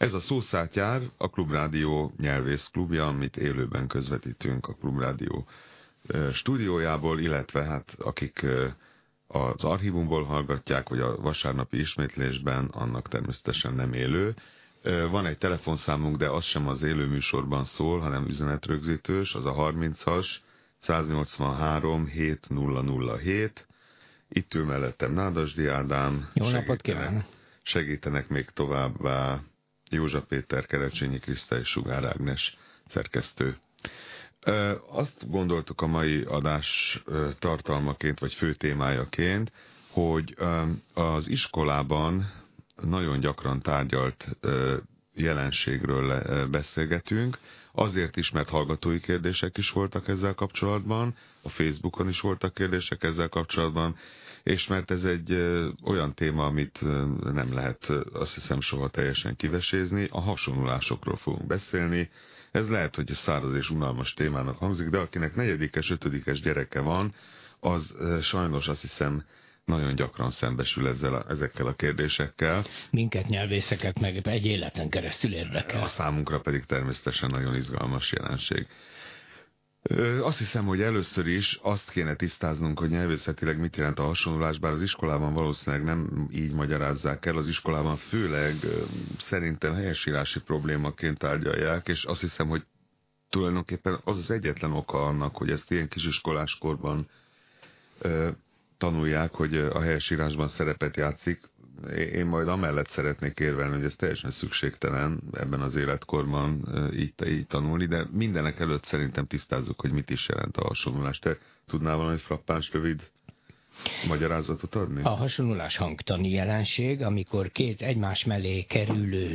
Ez a Szószátjár, a Klubrádió nyelvészklubja, amit élőben közvetítünk a Klubrádió stúdiójából, illetve hát akik az archívumból hallgatják, vagy a vasárnapi ismétlésben, annak természetesen nem élő. Van egy telefonszámunk, de az sem az élő műsorban szól, hanem üzenetrögzítős, az a 30-as 183 7007. Itt ül mellettem Nádasdy Ádám. Jó napot kívánok! Segítenek még továbbá Józsa Péter, Kerecsényi Kriszta és Sugár Ágnes szerkesztő. Azt gondoltuk a mai adás tartalmaként, vagy fő témájaként, hogy az iskolában nagyon gyakran tárgyalt jelenségről beszélgetünk, azért is, mert hallgatói kérdések is voltak ezzel kapcsolatban, a Facebookon is voltak kérdések ezzel kapcsolatban, és mert ez egy olyan téma, amit nem lehet, azt hiszem, soha teljesen kivesézni, a hasonlulásokról fogunk beszélni. Ez lehet, hogy száraz és unalmas témának hangzik, de akinek 4-es, 5-es gyereke van, az sajnos azt hiszem nagyon gyakran szembesül ezekkel a kérdésekkel. Minket nyelvészeket meg egy életen keresztül érdekel. A számunkra pedig természetesen nagyon izgalmas jelenség. Azt hiszem, hogy először is azt kéne tisztáznunk, hogy nyelvészetileg mit jelent a hasonlulás, bár az iskolában valószínűleg nem így magyarázzák el, az iskolában főleg szerintem helyesírási problémaként tárgyalják, és azt hiszem, hogy tulajdonképpen az az egyetlen oka annak, hogy ezt ilyen kisiskoláskorban tanulják, hogy a helyesírásban szerepet játszik. Én majd amellett szeretnék érvelni, hogy ez teljesen szükségtelen ebben az életkorban így tanulni, de mindenek előtt szerintem tisztázzuk, hogy mit is jelent a hasonlulás. Te tudnál valami frappáns, rövid magyarázatot adni? A hasonlulás hangtani jelenség, amikor két egymás mellé kerülő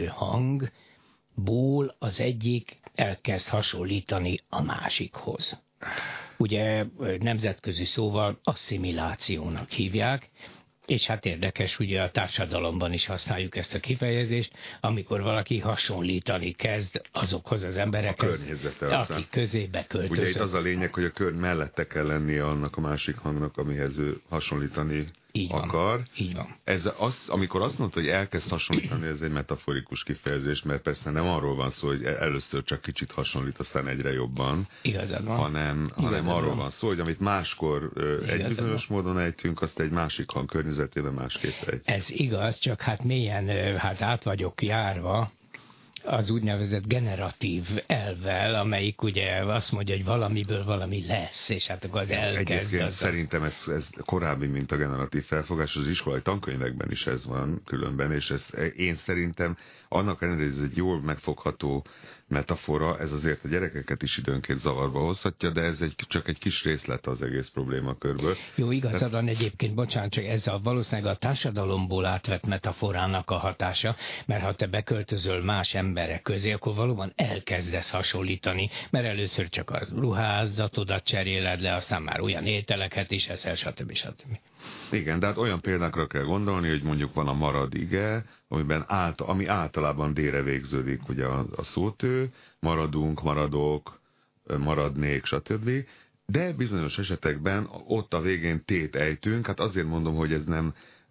hangból az egyik elkezd hasonlítani a másikhoz. Ugye nemzetközi szóval asszimilációnak hívják, és hát érdekes, ugye a társadalomban is használjuk ezt a kifejezést, amikor valaki hasonlítani kezd azokhoz az emberekhez, akik közébe költözött. Ugye itt az a lényeg, hogy a kör mellette kell lennie annak a másik hangnak, amihez ő hasonlítani akar. Így van. Amikor azt mondta, hogy elkezd hasonlítani, ez egy metaforikus kifejezés, mert persze nem arról van szó, hogy először csak kicsit hasonlít, aztán egyre jobban. Igazad van. Hanem arról van szó, hogy amit máskor egy bizonyos módon ejtünk, azt egy másik hang környezetében másképp ejtünk. Ez igaz, csak hát mélyen át vagyok járva az úgynevezett generatív elvvel, amelyik ugye azt mondja, hogy valamiből valami lesz, és hát akkor az elkezd. Egyébként szerintem ez korábbi, mint a generatív felfogás, az iskolai tankönyvekben is ez van különben, és én szerintem annak ellenére, hogy ez egy jól megfogható metafora, ez azért a gyerekeket is időnként zavarba hozhatja, de ez csak egy kis részlet az egész problémakörből. Jó, igazad van egyébként, bocsánat, csak ez valószínűleg a társadalomból átvett metaforának a hatása, mert ha te beköltözöl más emberek közé, akkor valóban elkezdesz hasonlítani, mert először csak a ruházatodat cseréled le, aztán már olyan ételeket is eszel, stb. Igen, de hát olyan példákra kell gondolni, hogy mondjuk van a marad ige, ami általában D-re végződik, ugye a szótő, maradunk, maradok, maradnék, stb. De bizonyos esetekben ott a végén T-t ejtünk, hát azért mondom, hogy ez nem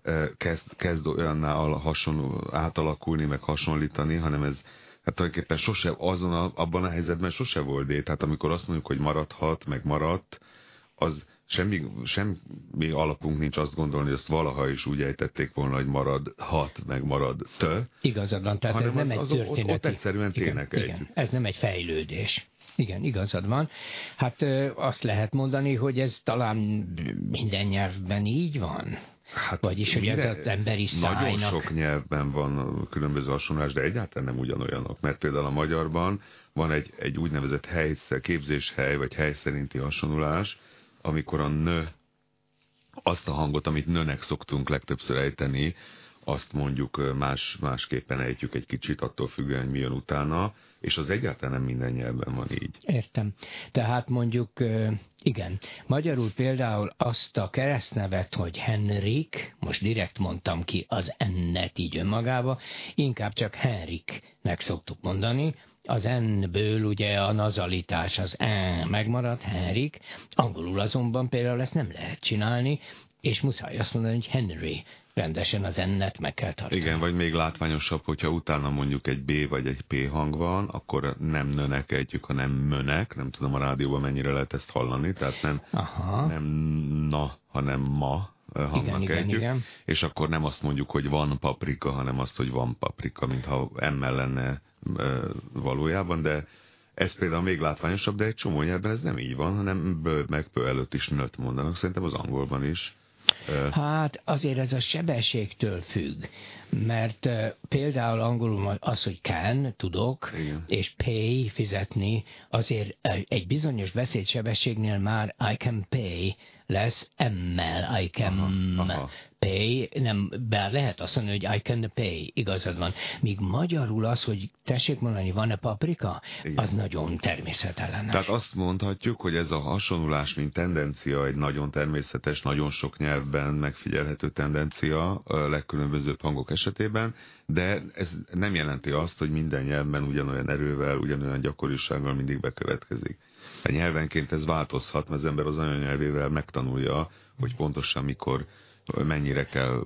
kezd olyanná átalakulni, meg hasonlítani, hanem ez hát tulajdonképpen sose abban a helyzetben sose volt D. Tehát amikor azt mondjuk, hogy maradhat, meg maradt, az semmi alapunk nincs azt gondolni, hogy azt valaha is úgy ejtették volna, hogy maradhat, meg marad Igazad van, tehát ez nem egy történeti. Ott egyszerűen tényleg igen, ez nem egy fejlődés. Igen, igazad van. Hát azt lehet mondani, hogy ez talán minden nyelvben így van. Hát vagyis, hogy ez az emberi szájnak... Nagyon sok nyelvben van különböző hasonlás, de egyáltalán nem ugyanolyanok. Mert például a magyarban van egy úgynevezett képzéshely, vagy hely szerinti hasonlás, amikor a nö, azt a hangot, amit nőnek szoktunk legtöbbször ejteni, azt mondjuk másképpen ejtjük egy kicsit, attól függően, hogy mi jön utána, és az egyáltalán nem minden nyelvben van így. Értem. Tehát mondjuk, igen, magyarul például azt a keresztnevet, hogy Henrik, most direkt mondtam ki az N-net így önmagába, inkább csak Henriknek szoktuk mondani, az N-ből ugye a nazalitás, az E megmarad, Henrik, angolul azonban például ezt nem lehet csinálni, és muszáj azt mondani, hogy Henry. Rendesen az N-et meg kell tartani. Igen, vagy még látványosabb, hogyha utána mondjuk egy B vagy egy P hang van, akkor nem nönek ejtjük, hanem mönek. Nem tudom a rádióban mennyire lehet ezt hallani, tehát nem na, hanem ma hangnak ejtjük. Igen. És akkor nem azt mondjuk, hogy van paprika, hanem azt, hogy van paprika, mintha M-mel lenne valójában, de ez például még látványosabb, de egy csomó nyelvben ez nem így van, hanem bő meg pő előtt is nőt mondanak. Szerintem az angolban is. Hát azért ez a sebességtől függ, mert például angolul az, hogy can, tudok, igen. És pay, fizetni, azért egy bizonyos beszédsebességnél már I can pay lesz M-mel, I can pay, nem, bár lehet azt mondani, hogy I can pay, igazad van. Míg magyarul az, hogy tessék mondani, van-e paprika, igen. Az nagyon természetellenes. Tehát azt mondhatjuk, hogy ez a hasonlulás, mint tendencia, egy nagyon természetes, nagyon sok nyelvben megfigyelhető tendencia a legkülönbözőbb hangok esetében, de ez nem jelenti azt, hogy minden nyelvben ugyanolyan erővel, ugyanolyan gyakorisággal mindig bekövetkezik. A nyelvenként ez változhat, mert az ember az anyanyelvével megtanulja, hogy pontosan mikor, mennyire kell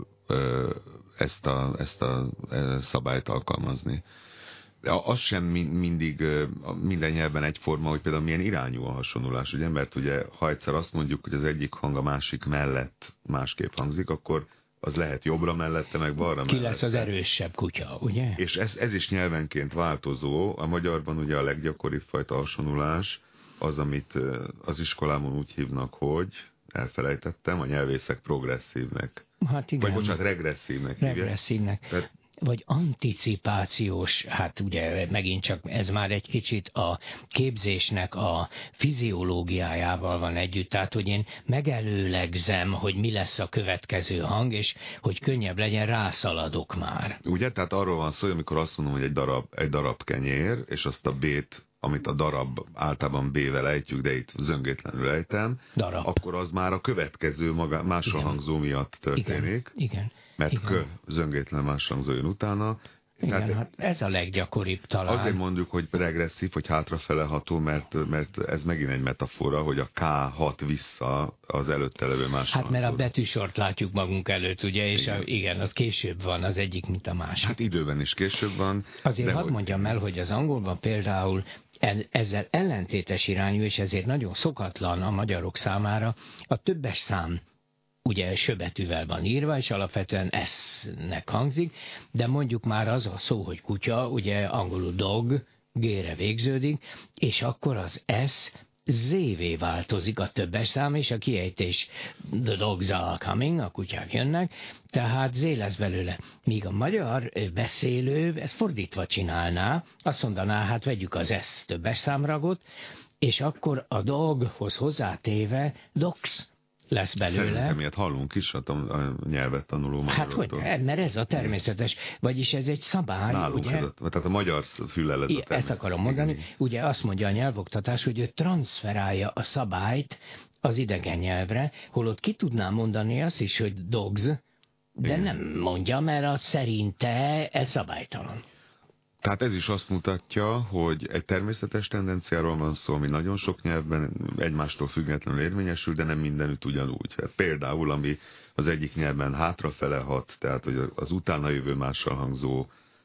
ezt a szabályt alkalmazni. De az sem mindig minden nyelven egyforma, hogy például milyen irányú a hasonlulás, ugye? Mert ugye, ha egyszer azt mondjuk, hogy az egyik hang a másik mellett másképp hangzik, akkor az lehet jobbra mellette, meg balra mellette. Ki lesz az erősebb kutya, ugye? És ez is nyelvenként változó. A magyarban ugye a leggyakoribb fajta hasonlulás az, amit az iskolában úgy hívnak, hogy elfelejtettem, a nyelvészek progresszívnek. Hát igen. Vagy bocsánat, regresszívnek hívják. Regresszívnek. Tehát, vagy anticipációs, hát ugye megint csak ez már egy kicsit a képzésnek a fiziológiájával van együtt, tehát hogy én megelőlegzem, hogy mi lesz a következő hang, és hogy könnyebb legyen, rászaladok már. Ugye, tehát arról van szó, hogy amikor azt mondom, hogy egy darab kenyér, és azt a B-t, amit a darab általában B-vel ejtjük, de itt zöngétlenül ejtem, darab. Akkor az már a következő máshol hangzó miatt történik. Igen. Mert igen. Zöngétlen más hangzó jön utána. Igen, tehát hát ez a leggyakoribb talán. Azért mondjuk, hogy regresszív, hogy hátrafele ható, mert ez megint egy metafora, hogy a K hat vissza az előtte levő más Hát mert a betűsort látjuk magunk előtt, ugye, és igen, az később van az egyik, mint a másik. Hát időben is később van. Azért hadd mondjam el, hogy az angolban például ezzel ellentétes irányú, és ezért nagyon szokatlan a magyarok számára a többes szám. Ugye söbetűvel van írva, és alapvetően S-nek hangzik, de mondjuk már az a szó, hogy kutya, ugye angolul dog, G-re végződik, és akkor az S Z-vé változik a többes szám, és a kiejtés the dogs are coming, a kutyák jönnek, tehát Z lesz belőle. Míg a magyar beszélő ezt fordítva csinálná, azt mondaná, hát vegyük az S többes számragot, és akkor a doghoz hozzátéve dogs lesz belőle. Szerintem ilyet hallunk is a nyelvet tanuló magyaroktól. Hát hogy, mert ez a természetes, vagyis ez egy szabály, nálunk ugye? Tehát a magyar füllel ez a természetes. Ezt akarom mondani, ugye azt mondja a nyelvoktatás, hogy ő transferálja a szabályt az idegen nyelvre, holott ki tudná mondani azt is, hogy dogs, de igen. Nem mondja, mert az szerinte ez szabálytalan. Tehát ez is azt mutatja, hogy egy természetes tendenciáról van szó, ami nagyon sok nyelvben egymástól függetlenül érvényesül, de nem mindenütt ugyanúgy. Hát például, ami az egyik nyelvben hátrafele hat, tehát hogy az utána jövő mással hangzó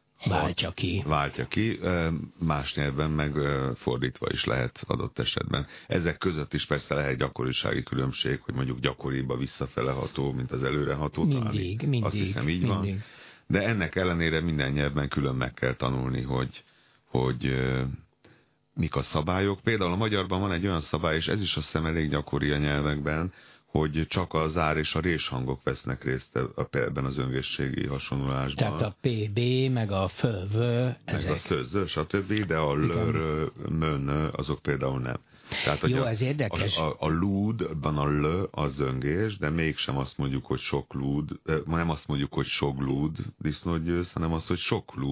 váltja ki, más nyelven meg fordítva is lehet adott esetben. Ezek között is persze lehet gyakorisági különbség, hogy mondjuk gyakoribb a visszafele ható, mint az előreható. Mindig. Azt hiszem így van. De ennek ellenére minden nyelvben külön meg kell tanulni, hogy mik a szabályok. Például a magyarban van egy olyan szabály, és ez is azt hiszem elég gyakori a nyelvekben, hogy csak a zár és a rés hangok vesznek részt ebben az önvészségi hasonlulásban. Tehát a PB, meg a FV, ezek. Meg a szőző, stb., de a lör, mön, azok például nem. Tehát, jó, ez érdekes. A lúdban a l a zöngés, de mégsem azt mondjuk, hogy sok lúd, nem azt mondjuk, hogy sok lúd disznót győz, hanem azt, hogy sok lúd,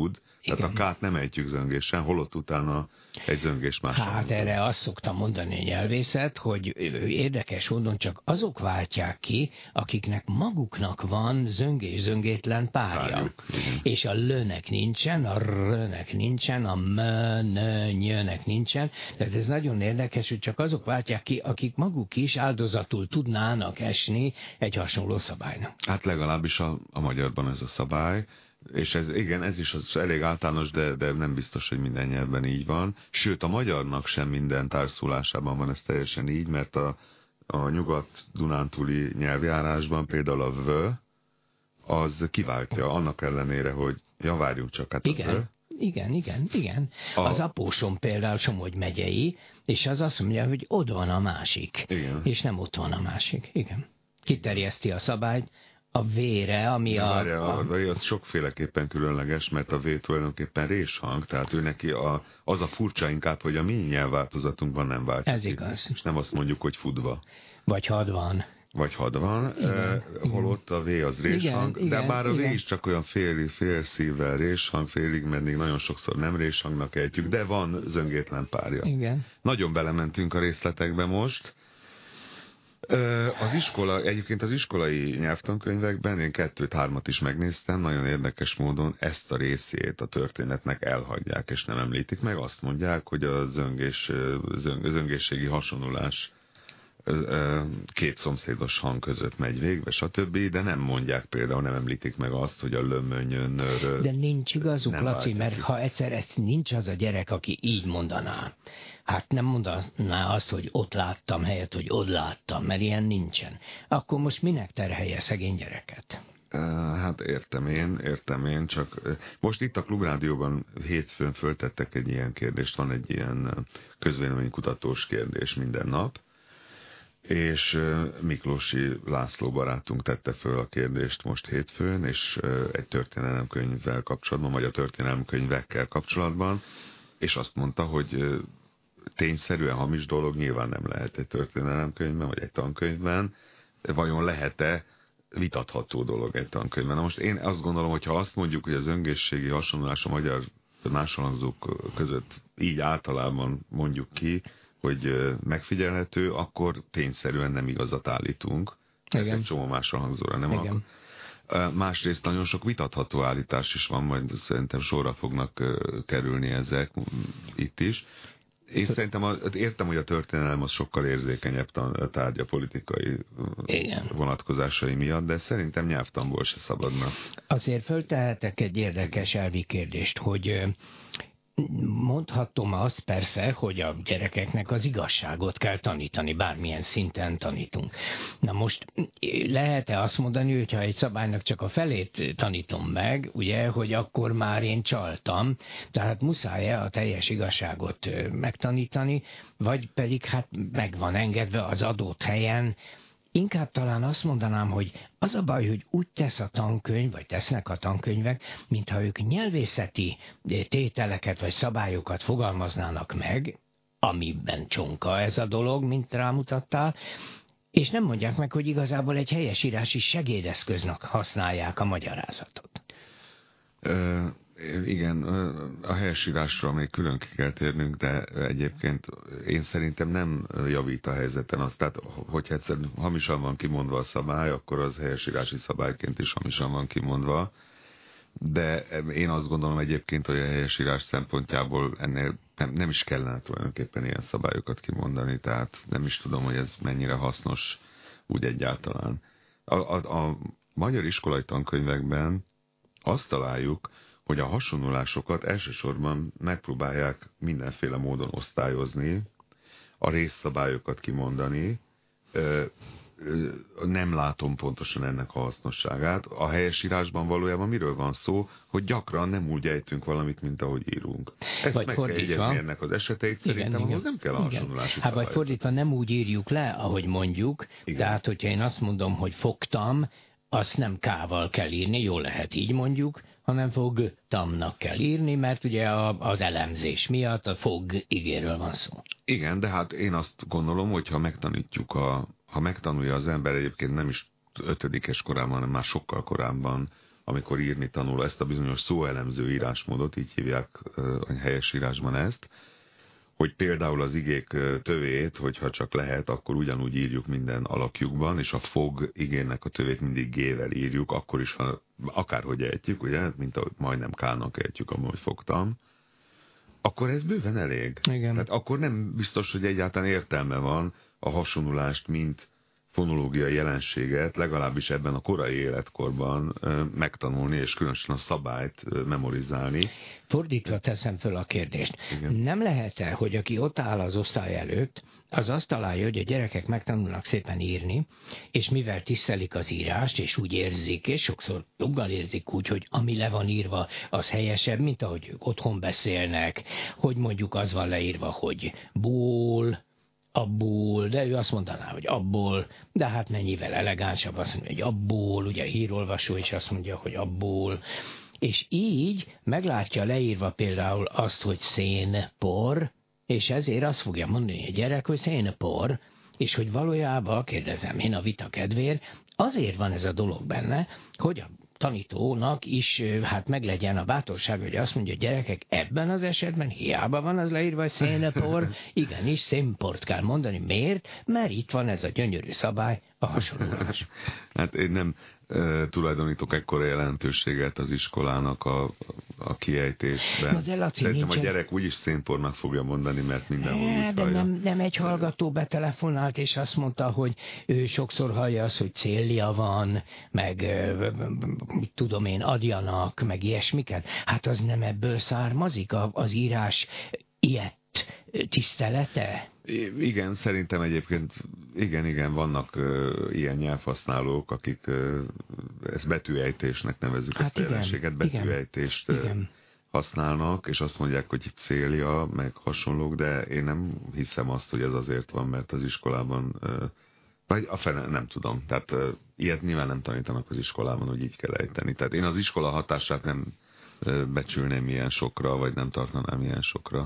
Tehát a K-t nem ejtjük zöngésen, holott utána egy zöngés más. Hát erre azt szoktam mondani a nyelvészet, hogy érdekes módon csak azok váltják ki, akiknek maguknak van zöngés-zöngétlen párja. És a lőnek nincsen, a rönek nincsen, a nyőnek nincsen. Tehát ez nagyon érdekes, hogy csak azok váltják ki, akik maguk is áldozatul tudnának esni egy hasonló szabálynak. Hát legalábbis a magyarban ez a szabály. És ez is az elég általános, de nem biztos, hogy minden nyelvben így van. Sőt, a magyarnak sem minden társzólásában van ez teljesen így, mert a nyugat-dunántúli nyelvjárásban például a v, az kiváltja, annak ellenére, hogy várjunk csak, hát igen. a v. Igen. Az apósom például Somogy megyei, és az azt mondja, hogy ott van a másik, igen. És nem ott van a másik. Igen. Kiterjeszti a szabályt a V-re, ami a V az sokféleképpen különleges, mert a V tulajdonképpen réshang, tehát ő neki az a furcsa inkább, hogy a mi nyelvváltozatunkban nem változik. Ez igaz. És nem azt mondjuk, hogy fudva. Vagy hadvan. Holott a V az réshang, de bár a V is csak olyan fél szívvel réshang, félig, mert még nagyon sokszor nem réshangnak ejtjük, de van zöngétlen párja. Igen. Nagyon belementünk a részletekbe most. Egyébként az iskolai nyelvtankönyvekben én 2-3 is megnéztem, nagyon érdekes módon ezt a részét a történetnek elhagyják, és nem említik meg, azt mondják, hogy a zöngésségi hasonlulás két szomszédos hang között megy végbe, stb., de nem mondják például, nem említik meg azt, hogy a lömönyön... De nincs igazuk, Laci, mert ha egyszer ezt nincs az a gyerek, aki így mondaná, hát nem mondaná azt, hogy ott láttam, helyett, hogy ott láttam, mert ilyen nincsen. Akkor most minek terhelje szegény gyereket? Hát értem én, csak most itt a Klubrádióban hétfőn föltettek egy ilyen kérdést, van egy ilyen közvéleménykutatós kérdés minden nap, és Miklósi László barátunk tette föl a kérdést most hétfőn, és egy történelemkönyvvel kapcsolatban, vagy a történelemkönyvekkel kapcsolatban, és azt mondta, hogy tényszerűen hamis dolog nyilván nem lehet egy történelemkönyvben, vagy egy tankönyvben, vajon lehet-e vitatható dolog egy tankönyvben. Na most én azt gondolom, hogy ha azt mondjuk, hogy az zöngészségi hasonlulás a magyar másolangzók között így általában mondjuk ki, hogy megfigyelhető, akkor tényszerűen nem igazat állítunk. Igen. Egy csomó másolangzóra nem akar. Másrészt nagyon sok vitatható állítás is van, majd szerintem sorra fognak kerülni ezek itt is. Én szerintem értem, hogy a történelem az sokkal érzékenyebb tárgya politikai vonatkozásai miatt, de szerintem nyelvtanból se szabadna. Azért föltehetek egy érdekes elvi kérdést, hogy mondhatom azt persze, hogy a gyerekeknek az igazságot kell tanítani, bármilyen szinten tanítunk. Na most lehet-e azt mondani, hogyha egy szabálynak csak a felét tanítom meg, ugye, hogy akkor már én csaltam, tehát muszáj-e a teljes igazságot megtanítani, vagy pedig hát meg van engedve az adott helyen. Inkább talán azt mondanám, hogy az a baj, hogy úgy tesz a tankönyv, vagy tesznek a tankönyvek, mintha ők nyelvészeti tételeket vagy szabályokat fogalmaznának meg, amiben csonka ez a dolog, mint rámutattál, és nem mondják meg, hogy igazából egy helyesírási segédeszköznek használják a magyarázatot. Igen, a helyesírásra még külön ki kell térnünk, de egyébként én szerintem nem javít a helyzeten. Azt, tehát, hogyha egyszer hamisan van kimondva a szabály, akkor az helyesírási szabályként is hamisan van kimondva. De én azt gondolom egyébként, hogy a helyesírás szempontjából ennél nem is kellene tulajdonképpen ilyen szabályokat kimondani, tehát nem is tudom, hogy ez mennyire hasznos úgy egyáltalán. A magyar iskolai tankönyvekben azt találjuk, hogy a hasonlulásokat elsősorban megpróbálják mindenféle módon osztályozni, a részszabályokat kimondani, nem látom pontosan ennek a hasznosságát. A helyesírásban valójában miről van szó, hogy gyakran nem úgy ejtünk valamit, mint ahogy írunk. Ezt vagy meg kell jegyezni ennek az eseteit, szerintem ahhoz nem kell a hasonlulási szabályokat. Vagy fordítva nem úgy írjuk le, ahogy mondjuk, tehát hogyha én azt mondom, hogy fogtam, azt nem K-val kell írni, jól lehet így mondjuk, hanem fogtamnak kell írni, mert ugye az elemzés miatt a fog igéről van szó. Igen, de hát én azt gondolom, hogy ha megtanulja az ember, egyébként nem is 5. korában, hanem már sokkal korábban amikor írni tanul, ezt a bizonyos szóelemző írásmódot, így hívják a helyes írásban ezt, hogy például az igék tövét, hogyha csak lehet, akkor ugyanúgy írjuk minden alakjukban, és a fog igének a tövét mindig G-vel írjuk, akkor is, ha akárhogy ejtjük, ugye, mint ahogy majdnem K-nak ejtjük, amúgy fogtam, akkor ez bőven elég. Igen. Tehát akkor nem biztos, hogy egyáltalán értelme van a hasonlulást, mint fonológiai jelenséget, legalábbis ebben a korai életkorban megtanulni, és különösen a szabályt memorizálni. Fordítva teszem föl a kérdést. Igen. Nem lehet-e, hogy aki ott áll az osztály előtt, az azt találja, hogy a gyerekek megtanulnak szépen írni, és mivel tisztelik az írást, és úgy érzik, és sokszor joggal érzik úgy, hogy ami le van írva, az helyesebb, mint ahogy ők otthon beszélnek, hogy mondjuk az van leírva, hogy ból, abból, de ő azt mondaná, hogy abból, de hát mennyivel elegánsabb azt mondja, hogy abból, ugye a hírolvasó is azt mondja, hogy abból, és így meglátja leírva például azt, hogy szénpor, és ezért azt fogja mondani a gyerek, hogy szénpor, és hogy valójában, kérdezem én a vita kedvéért, azért van ez a dolog benne, hogy a tanítónak is hát meglegyen a bátorság, hogy azt mondja, hogy gyerekek, ebben az esetben hiába van az leírva, hogy szénpor, igenis szénport kell mondani. Miért? Mert itt van ez a gyönyörű szabály, a hasonlulás. Hát én nem tulajdonítok ekkora jelentőséget az iskolának a kiejtésben. Szerintem a gyerek úgyis szénpornak fogja mondani, mert mindenhol úgy de nem egy hallgató betelefonált, és azt mondta, hogy ő sokszor hallja azt, hogy célja van, meg mit tudom én, adjanak, meg ilyesmiket. Hát az nem ebből származik az írás ilyet tisztelete? Igen, szerintem egyébként igen, vannak ilyen nyelvhasználók, akik ezt betűejtésnek nevezzük, hát ezt a jelenséget, betűejtést használnak, és azt mondják, hogy itt célja, meg hasonlók, de én nem hiszem azt, hogy ez azért van, mert az iskolában, vagy a fene, nem tudom, tehát ilyet nyilván nem tanítanak az iskolában, hogy így kell ejteni. Tehát én az iskola hatását nem becsülném ilyen sokra, vagy nem tartanám ilyen sokra.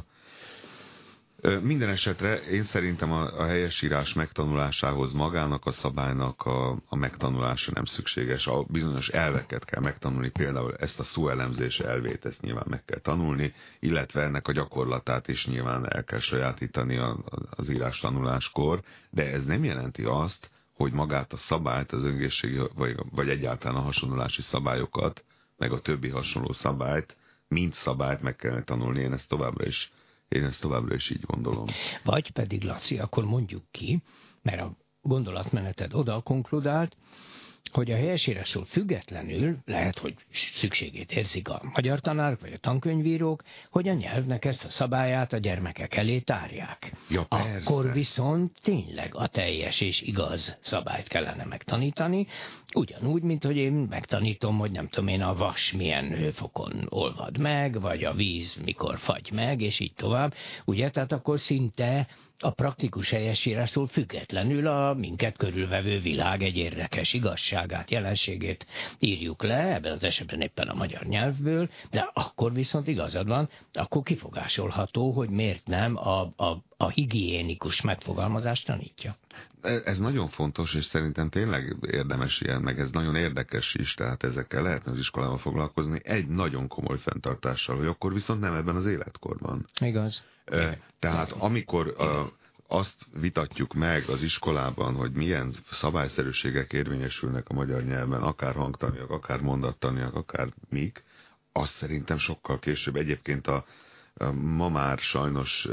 Minden esetre én szerintem a helyesírás megtanulásához magának a szabálynak a megtanulása nem szükséges. A bizonyos elveket kell megtanulni, például ezt a szóelemzés elvét, ezt nyilván meg kell tanulni, illetve ennek a gyakorlatát is nyilván el kell sajátítani az írás tanuláskor, de ez nem jelenti azt, hogy magát a szabályt, az öngészségi vagy egyáltalán a hasonlulási szabályokat, meg a többi hasonló szabályt, mint szabályt meg kell tanulni, én ezt továbbra is így gondolom. Vagy pedig, Laci, akkor mondjuk ki, mert a gondolatmeneted oda konkludált, hogy a helyesírásról függetlenül lehet, hogy szükségét érzik a magyar tanárok vagy a tankönyvírók, hogy a nyelvnek ezt a szabályát a gyermekek elé tárják. Ja, akkor viszont tényleg a teljes és igaz szabályt kellene megtanítani, ugyanúgy, mint hogy én megtanítom, hogy nem tudom én, a vas milyen hőfokon olvad meg, vagy a víz mikor fagy meg, és így tovább. Ugye, tehát akkor szinte a praktikus helyesírástól függetlenül a minket körülvevő világ egy érdekes igazságát, jelenségét írjuk le, ebben az esetben éppen a magyar nyelvből, de akkor viszont igazad van, akkor kifogásolható, hogy miért nem a higiénikus megfogalmazást tanítja. Ez nagyon fontos, és szerintem tényleg érdemes ilyen, meg ez nagyon érdekes is, tehát ezekkel lehetne az iskolában foglalkozni egy nagyon komoly fenntartással, hogy akkor viszont nem ebben az életkorban. Igaz. Tehát amikor azt vitatjuk meg az iskolában, hogy milyen szabályszerűségek érvényesülnek a magyar nyelven, akár hangtaniak, akár mondattaniak, akár mik, azt szerintem sokkal később. Egyébként a ma már sajnos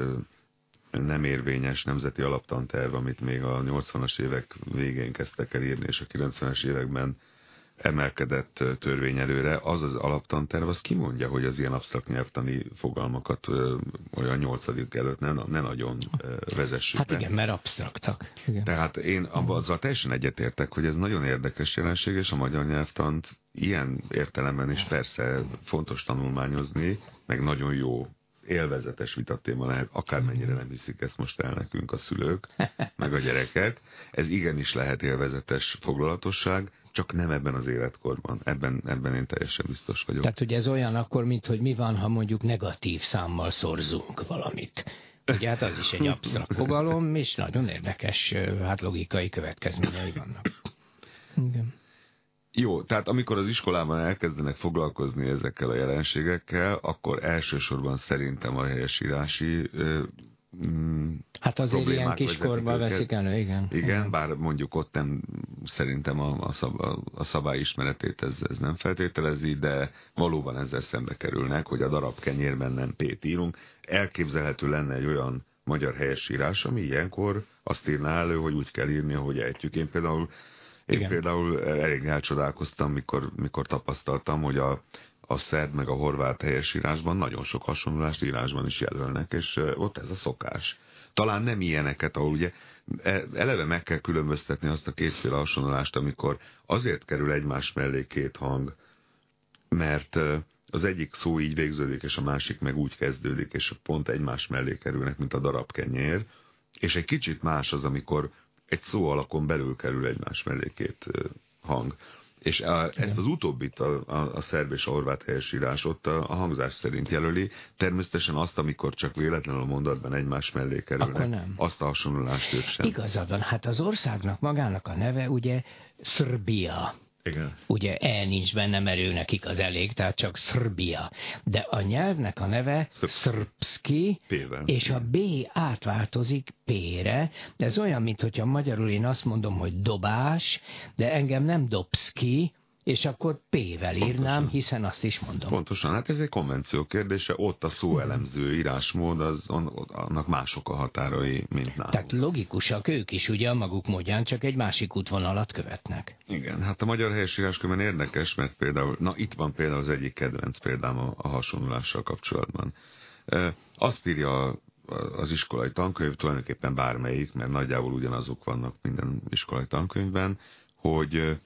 nem érvényes nemzeti alaptanterv, amit még a 80-as évek végén kezdtek el írni, és a 90-es években emelkedett törvény előre, az alaptanterv, az kimondja, hogy az ilyen absztrakt nyelvtani fogalmakat olyan 8. előtt ne nagyon vezessük be. Hát igen, mert absztraktak. Igen. Tehát én azzal teljesen egyetértek, hogy ez nagyon érdekes jelenség, és a magyar nyelvtant ilyen értelemben is persze fontos tanulmányozni, meg nagyon jó élvezetes vitatéma lehet, akármennyire nem hiszik ezt most el nekünk a szülők, meg a gyerekek. Ez igenis lehet élvezetes foglalatosság, csak nem ebben az életkorban. Ebben én teljesen biztos vagyok. Tehát, hogy ez olyan akkor, mint hogy mi van, ha mondjuk negatív számmal szorzunk valamit. Ugye hát az is egy absztrakt fogalom, és nagyon érdekes, hát logikai következményei vannak. Igen. Jó, tehát amikor az iskolában elkezdenek foglalkozni ezekkel a jelenségekkel, akkor elsősorban szerintem a helyesírási hát azért ilyen kiskorban veszik elő, igen. Igen, bár mondjuk ott nem, szerintem a szabályismeretét ez nem feltételezi, de valóban ezzel szembe kerülnek, hogy a darab kenyérben nem P-t írunk. Elképzelhető lenne egy olyan magyar helyesírás, ami ilyenkor azt írná elő, hogy úgy kell írni, ahogy ejtjük. Én például elég elcsodálkoztam, mikor tapasztaltam, hogy a szerb meg a horvát helyesírásban nagyon sok hasonlást írásban is jelölnek, és ott ez a szokás. Talán nem ilyeneket, ahol ugye eleve meg kell különböztetni azt a kétféle hasonlást, amikor azért kerül egymás mellé két hang, mert az egyik szó így végződik, és a másik meg úgy kezdődik, és pont egymás mellé kerülnek, mint a darab kenyér, és egy kicsit más az, amikor egy szó alakon belül kerül egymás mellé két hang. És ezt az utóbbit a szerb és a horvát helyesírás ott a hangzás szerint jelöli. Természetesen azt, amikor csak véletlenül a mondatban egymás mellé kerülnek, azt a hasonlást ők sem. Igazad van, hát az országnak magának a neve ugye Szrbia. Igen. Ugye nincs benne, mert ő nekik az elég, tehát csak Szrbia. De a nyelvnek a neve Szrbszki, és a B átváltozik P-re. De ez olyan, mintha magyarul én azt mondom, hogy dobás, de engem nem Dobszki, és akkor P-vel írnám, hiszen azt is mondom. Pontosan, hát ez egy konvenció kérdése, ott a szóelemző írásmód, annak mások a határai, mint nálunk. Tehát logikusak ők is, ugye a maguk módján, csak egy másik útvonalat követnek. Igen, hát a magyar helyesíráskönyvben érdekes, mert például, itt van például az egyik kedvenc példám a hasonlással kapcsolatban. Azt írja az iskolai tankönyv, tulajdonképpen bármelyik, mert nagyjából ugyanazok vannak minden iskolai tankönyvben, hogy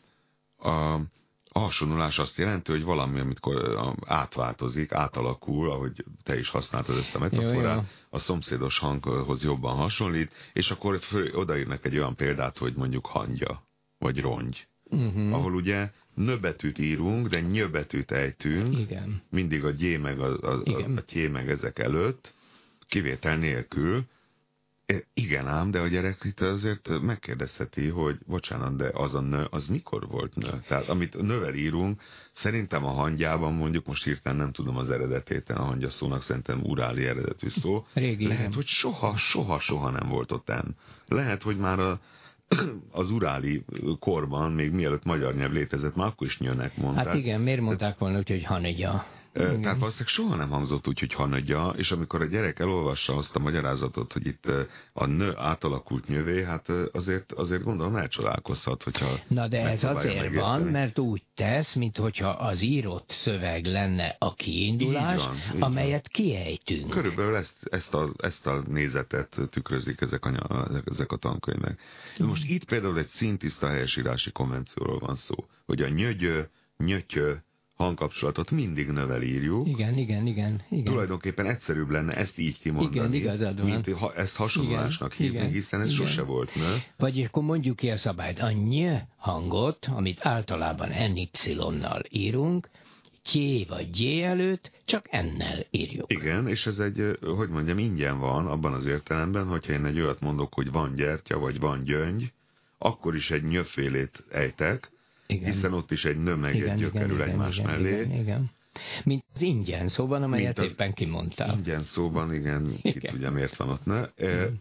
a hasonlulás azt jelenti, hogy valami, amit átváltozik, átalakul, ahogy te is használtad ezt a metaforát, a szomszédos hanghoz jobban hasonlít, és akkor odaírnak egy olyan példát, hogy mondjuk hangya, vagy rongy. Ahol ugye nöbetűt írunk, de nyöbetűt ejtünk, igen. Mindig a gyé meg a tyé meg ezek előtt, kivétel nélkül. Igen ám, de a gyerek itt azért megkérdezheti, hogy bocsánat, de az a nő, az mikor volt nő? Tehát amit nővel írunk, szerintem a hangyában, mondjuk most hirtelen nem tudom az eredetét, a hangya szónak szerintem uráli eredetű szó. Régi, lehet, igen. hogy soha nem volt ott enn. Lehet, hogy már az uráli korban, még mielőtt magyar nyelv létezett, már akkor is nyönek mondták. Hát igen, miért mondták volna úgy, hogy hanegya? Tehát valószínűleg soha nem hangzott úgy, hogy hanegya, és amikor a gyerek elolvassa azt a magyarázatot, hogy itt a nő átalakult nyövé, hát azért gondolom elcsodálkozhat, hogyha... Na de ez azért van, mert úgy tesz, minthogyha az írott szöveg lenne a kiindulás, így amelyet kiejtünk. Körülbelül ezt a nézetet tükrözik ezek a tankönyvek. Most itt például egy szintiszta helyesírási konvencióról van szó, hogy a nyögyö, nyötyö hangkapcsolatot mindig növel írjuk. Igen. Tulajdonképpen egyszerűbb lenne ezt így kimondani, igen, igazad van. mint ezt hasonlásnak hívni, hiszen ez sose volt nő. Vagy akkor mondjuk ki a szabályt. A ny hangot, amit általában NY-nal írunk, tyé vagy gyé előtt csak ennel írjuk. Igen, és ez egy, hogy mondjam, ingyen van abban az értelemben, hogyha én egy olyat mondok, hogy van gyertya, vagy van gyöngy, akkor is egy nyöfélét ejtek, igen. Hiszen ott is egy nő meg egy gyö kerül egymás mellé. Igen. Mint az ingyen szóban, amelyet éppen kimondtál. Ingyen szóban, igen, ki tudja miért van ott nő.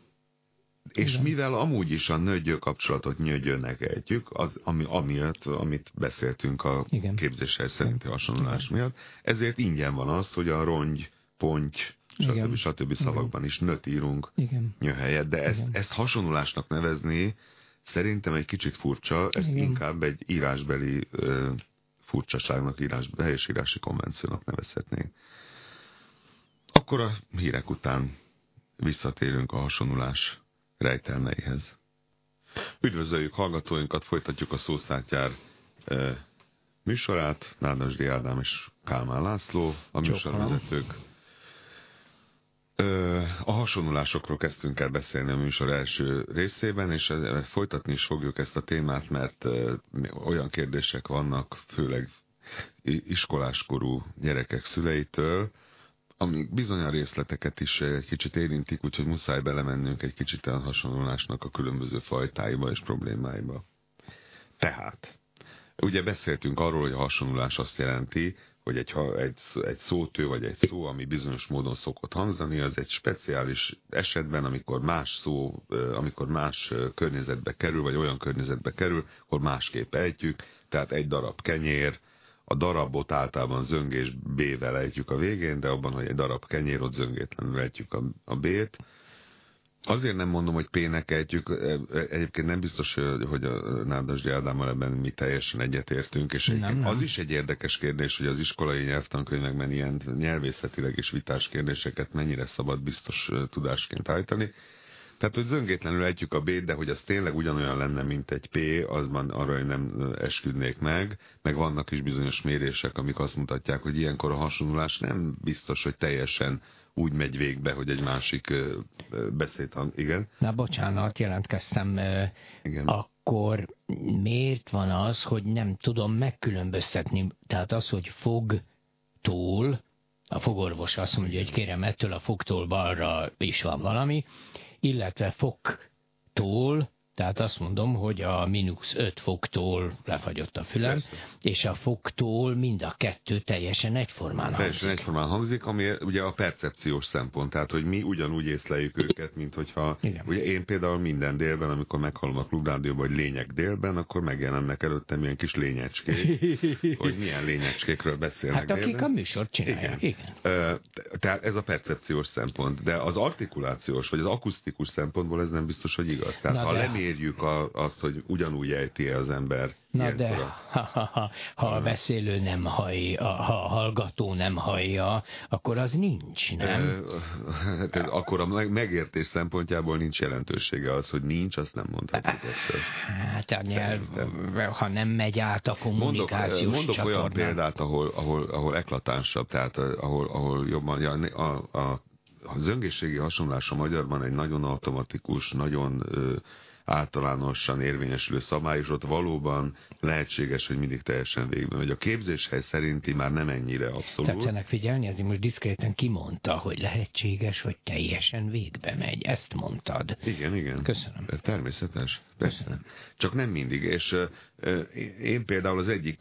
És igen. Mivel amúgy is a nő-gyö kapcsolatot nyögyönnek ejtjük, amiatt, amit beszéltünk a képzéssel szerinti hasonlás miatt, ezért ingyen van az, hogy a rongy, ponty, stb. Szavakban is nőt írunk nyö helyett, de ezt hasonlulásnak nevezni szerintem egy kicsit furcsa, ezt inkább egy írásbeli furcsaságnak, helyesírási konvenciónak nevezhetnénk. Akkor a hírek után visszatérünk a hasonlulás rejtelmeihez. Üdvözöljük hallgatóinkat, folytatjuk a Szószátyár műsorát. Nádasdy Ádám és Kálmán László, a műsorvezetők. A hasonlulásokról kezdtünk el beszélni a műsor első részében, és folytatni is fogjuk ezt a témát, mert olyan kérdések vannak, főleg iskoláskorú gyerekek szüleitől, amik bizony a részleteket is egy kicsit érintik, úgyhogy muszáj belemennünk egy kicsit a hasonlulásnak a különböző fajtáiba és problémáiba. Tehát, Ugye beszéltünk arról, hogy a hasonlulás azt jelenti, hogy egy szótő vagy egy szó, ami bizonyos módon szokott hangzani, az egy speciális esetben, amikor más szó, amikor más környezetbe kerül, vagy olyan környezetbe kerül, akkor másképp ejtjük, tehát egy darab kenyér, a darabot általában zöngés B-vel ejtjük a végén, de abban, hogy egy darab kenyér, ott zöngétlenül ejtjük a B-t. Azért nem mondom, hogy P-nek ejtjük, egyébként nem biztos, hogy a Nádasdy Ádámmal ebben mi teljesen egyetértünk, és nem. Az is egy érdekes kérdés, hogy az iskolai nyelvtankönyvekben ilyen nyelvészetileg és vitás kérdéseket mennyire szabad biztos tudásként állítani. Tehát, hogy zöngétlenül ejtjük a B-t, de hogy az tényleg ugyanolyan lenne, mint egy P, azban arra én nem esküdnék meg vannak is bizonyos mérések, amik azt mutatják, hogy ilyenkor a hasonlulás nem biztos, hogy teljesen úgy megy végbe, hogy egy másik beszédhang. Igen? Na bocsánat, jelentkeztem. Igen. Akkor miért van az, hogy nem tudom megkülönböztetni? Tehát az, hogy fogtól, a fogorvos azt mondja, hogy kérem, ettől a fogtól balra is van valami, illetve foktól, tehát azt mondom, hogy a -5 foktól lefagyott a fülem, persze. És a foktól mind a kettő teljesen egyformán hangzik. Teljesen egyformán hangzik, ami ugye a percepciós szempont, tehát hogy mi ugyanúgy észleljük őket, mint hogyha ugye én például minden délben, amikor meghallom a Klubrádióban, hogy lények délben, akkor megjelennek előttem ilyen kis lényecskék, hogy milyen lényecskékről beszélnek. Hát akik délben. A műsort csinálják. Igen. Tehát ez a percepciós szempont, de az artikulációs vagy az akusztikus szempontból ez nem biztos, hogy igaz. Tehát ha lemérjük azt, hogy ugyanúgy ejti-e az ember. Na de ha a beszélő nem hallja, ha a hallgató nem hallja, akkor az nincs, nem? Akkor a megértés szempontjából nincs jelentősége az, hogy nincs, azt nem mondhatjuk. Hát a nyelv, ha nem megy át a kommunikációs mondok csatornán. Olyan példát, ahol eklatánsabb, tehát ahol jobban, a zöngészségi hasonlás a magyarban egy nagyon automatikus, nagyon általánosan érvényesülő szabály, és ott valóban lehetséges, hogy mindig teljesen végben megy. A képzéshely szerinti már nem ennyire abszolút. Tetszenek figyelni, ezért most diszkréten kimondta, hogy lehetséges, hogy teljesen végbe megy. Ezt mondtad. Igen. Köszönöm. Természetes. Persze. Köszönöm. Csak nem mindig. És én például az egyik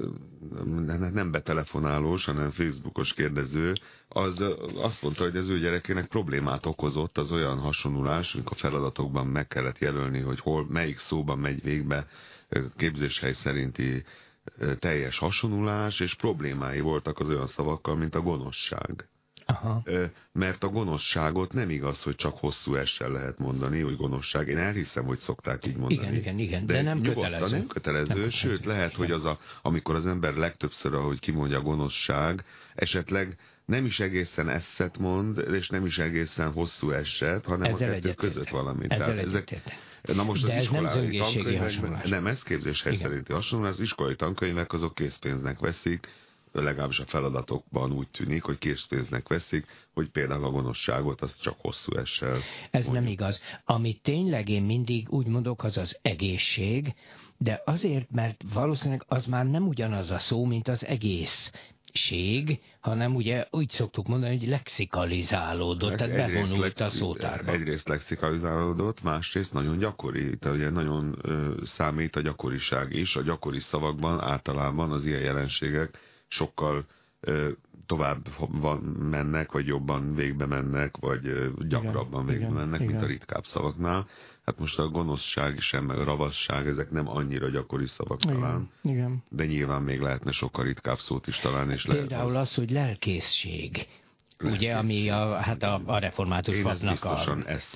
nem betelefonálós, hanem Facebookos kérdező, az azt mondta, hogy az ő gyerekének problémát okozott az olyan hasonlulás, amikor a feladatokban meg kellett jelölni, hogy melyik szóban megy végbe képzéshely szerinti teljes hasonlulás, és problémái voltak az olyan szavakkal, mint a gonoszság. Aha. Mert a gonoszságot nem igaz, hogy csak hosszú essel lehet mondani, hogy gonoszság. Én elhiszem, hogy szokták így mondani. Igen, de nem kötelező. Nem kötelező, sőt lehet, hogy amikor az ember legtöbbször, ahogy kimondja a gonoszság, esetleg nem is egészen esszet mond, és nem is egészen hosszú esset, hanem ezzel a kettő között valamit. Na most de az ez nem zöngészségi hasonlás. Nem, ez képzéshely szerinti hasonlás. Az iskolai tankönyvek azok készpénznek veszik, legalábbis a feladatokban úgy tűnik, hogy készpénznek veszik, hogy például a gonoszságot az csak hosszú essel. Ez mondjuk. Nem igaz. Amit tényleg én mindig úgy mondok, az az egészség, de azért, mert valószínűleg az már nem ugyanaz a szó, mint az egészség, hanem ugye úgy szoktuk mondani, hogy lexikalizálódott, tehát bevonult a szótárba. Egyrészt lexikalizálódott, másrészt nagyon gyakori, tehát ugye nagyon számít a gyakoriság is. A gyakori szavakban általában az ilyen jelenségek sokkal tovább mennek, vagy jobban végbe mennek, vagy gyakrabban végbe mennek, mint a ritkább szavaknál. Hát most a gonoszság sem, meg a ravasság, ezek nem annyira gyakori szavak talán. Igen. De nyilván még lehetne sokkal ritkább szót is találni. És például az, hogy lelkészség. Ugye, ami a református papnak a